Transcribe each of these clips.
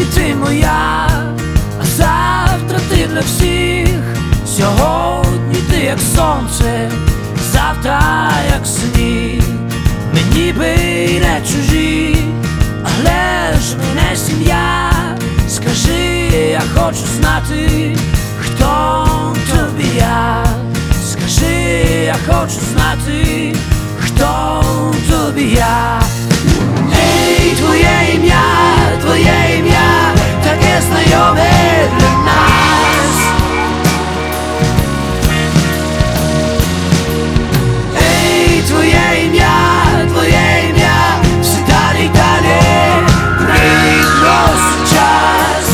ти моя, а завтра ти для всіх. Сьогодні ти як сонце, завтра як сніг. Ми ніби й не чужі, але ж ми не сім'я. Скажи, я хочу знати, хто тобі я. Скажи, я хочу знати, хто тобі я. Ей, твоє ім'я, таке знайоме для нас. Ей, твоє ім'я, все далі й далі приносить час.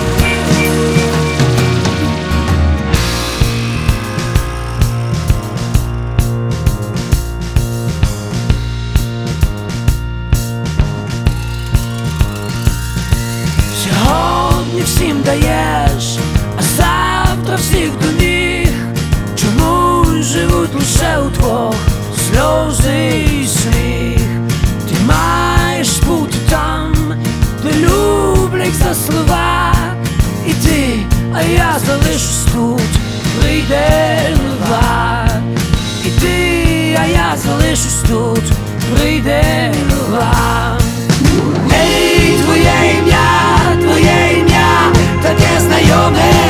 Сьогодні всім даєш, а завтра всіх до ніг. Чому живуть лише удвох сльози і сміх? Ти маєш бути там, де люблять за слова. І ти, а я залишусь тут, прийде нова. І ти, а я залишусь тут, прийде нова. Ей, твоє ім'я, таке знайоме